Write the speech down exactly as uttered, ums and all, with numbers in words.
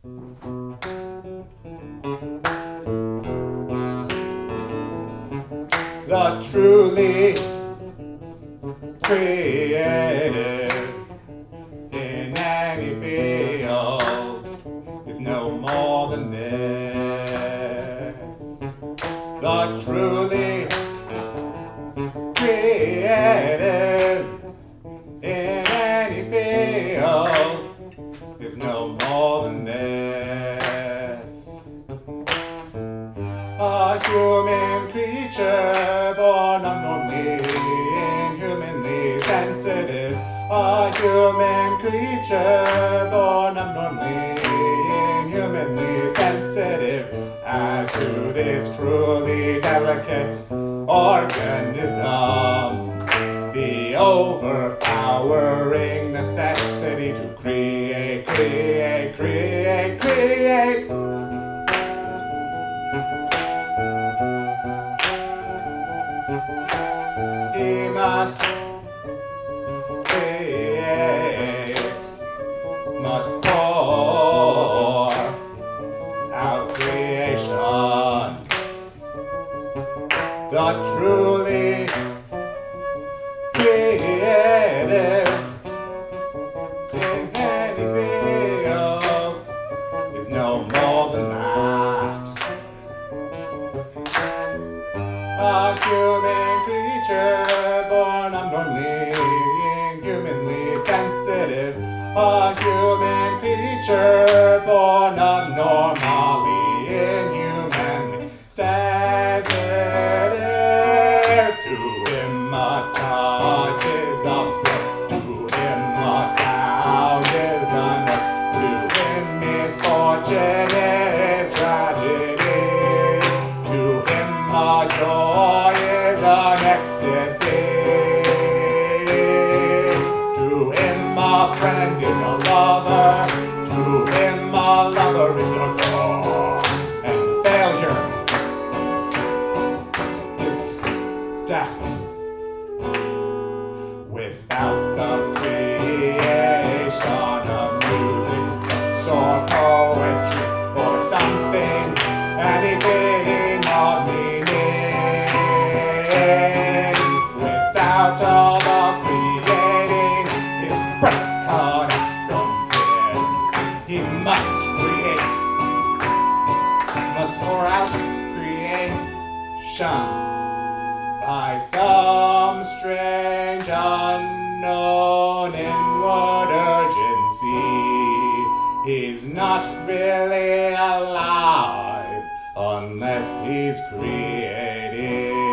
The truly creative in any field is no more than this. The truly creative in any field is no more than this. A human creature born abnormally, inhumanly sensitive. A human creature born abnormally, inhumanly sensitive. Add to this cruelly delicate organism the overpowering necessity to create, create, create, create. He must create, must pour out creation. The truly creative in any field is no more than that. A human creature born abnormally, inhumanly sensitive. A human creature born abnormally, inhumanly sensitive. To him a touch is a breath, to him a sound is unheard, to him misfortune is tragedy, to him a joy is an ecstasy, to him a friend is a lover, to him a lover is a god, and failure is death. Without the creation of music, or poetry, or something, anything of meaning. Without all the creating, his breast cut from him. He must create, must pour out creation. By some strange unknown inward urgency, he's not really alive unless he's creating.